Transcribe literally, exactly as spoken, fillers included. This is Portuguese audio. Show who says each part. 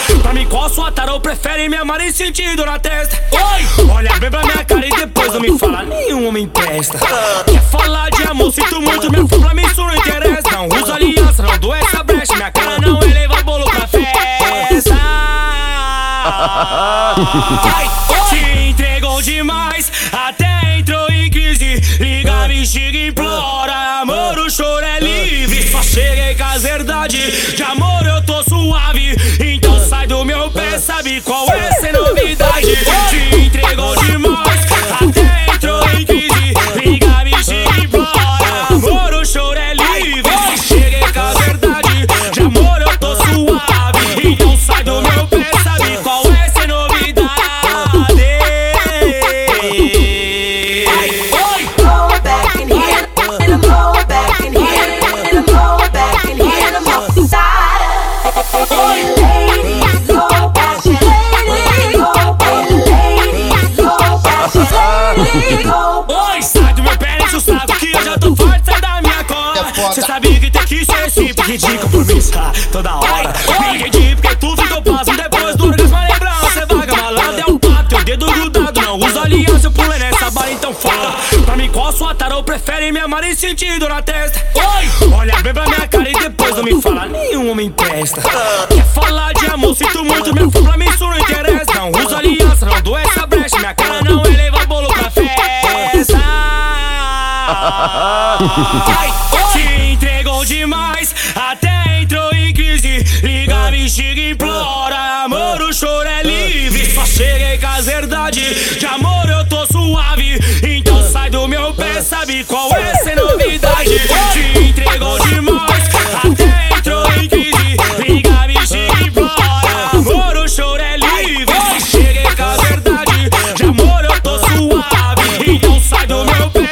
Speaker 1: Pra mim qual sua tara ou prefere me amar em sentido na testa? Oi! Olha bem pra minha cara e depois não me fala, nenhum homem presta. Quer falar de amor, sinto muito, minha flor pra mim isso não interessa. Não uso aliança, não dou essa brecha, minha cara não eleva bolo pra festa. Ai, se entregou demais, até entrou em crise. Liga, me xinga, implora, amor, o choro é livre. Só cheguei com as verdades, de amor eu tô suave. Então sai do meu pé, sabe qual é essa novidade? Se entregou demais, até entrou em crise. Liga, me xinga, implora, amor, o choro é livre. Só cheguei com as verdades, de amor eu tô suave. Então sai do meu pé, sabe qual é essa novidade? Oi, sai do meu pé, enche o saco que eu já tô forte, sai da minha cola. Cê sabia que tem que ser simples, ridículo por mim, tá toda hora. Me entendi porque tu ficou passo depois do orgasmo, lembrar. Cê vaga malandro, é um pato, teu dedo grudado. Não usa aliança, eu pulei nessa bala, então fala. Pra mim qual sua tara ou prefere me amar em sentido na testa? Oi! Olha bem pra minha cara e depois não me fala, nenhum homem presta. Quer falar de amor, sinto muito, minha flor pra mim isso não interessa. Não usa aliança, não dou essa brecha, minha cara não eleva bolo pra festa. Ai, se entregou demais, até entrou em crise. Liga, me xinga, implora, amor, o choro é livre. Só cheguei com as verdades, de amor eu tô suave. Então sai do meu pé, sabe qual é essa novidade? Se entregou demais, até entrou em crise. Liga, me xinga, implora, amor, o choro é livre. Só cheguei com as verdades, de amor eu tô suave. Então sai do meu pé,